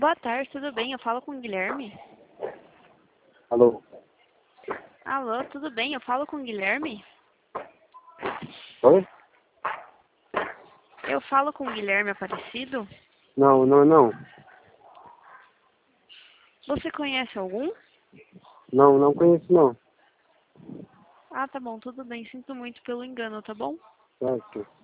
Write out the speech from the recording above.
Boa tarde, tudo bem? Eu falo com o Guilherme. Alô? Alô, tudo bem? Eu falo com o Guilherme. Oi? Eu falo com o Guilherme Aparecido. Não. Você conhece algum? Não conheço não. Ah, tá bom, tudo bem. Sinto muito pelo engano, tá bom? Certo.